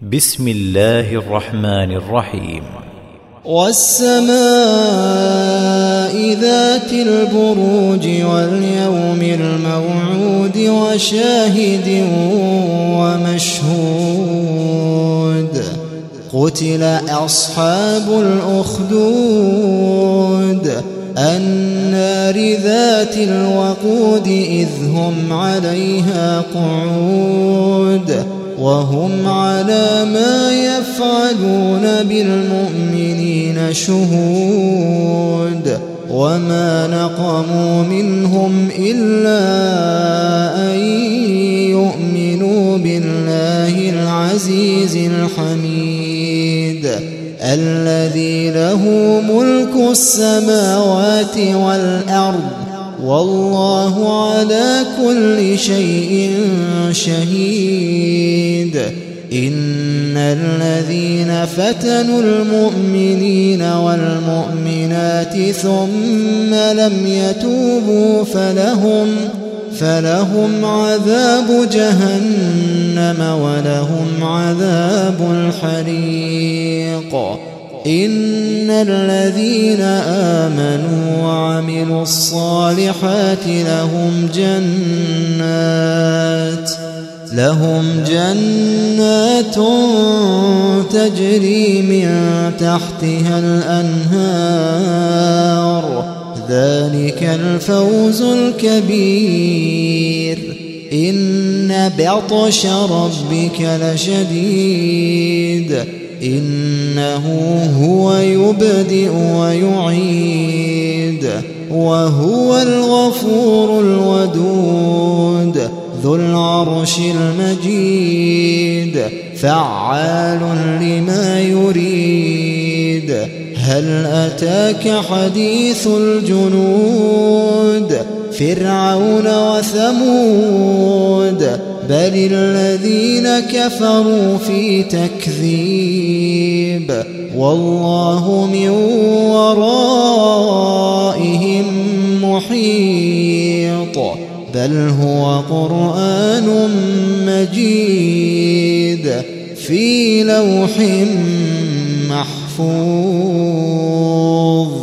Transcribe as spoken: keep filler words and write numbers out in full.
بسم الله الرحمن الرحيم. والسماء ذات البروج واليوم الموعود وشاهد ومشهود قتل أصحاب الأخدود النار ذات الوقود إذ هم عليها قعود وهم على ما يفعلون بالمؤمنين شهود وما نقموا منهم إلا أن يؤمنوا بالله العزيز الحميد الذي له ملك السماوات والأرض والله على كل شيء شهيد. إن الذين فتنوا المؤمنين والمؤمنات ثم لم يتوبوا فلهم فلهم عذاب جهنم ولهم عذاب الحريق. إن الذين آمنوا وعملوا الصالحات لهم جنات لهم جنات تجري من تحتها الأنهار ذلك الفوز الكبير. إن بطش ربك لشديد إنه هو يبدئ ويعيد وهو الغفور الودود ذو العرش المجيد فعال لما يريد. هل أتاك حديث الجنود فرعون وثمود بل الذين كفروا في تكذيب والله من ورائهم محيط بل هو قرآن مجيد في لوح محفوظ.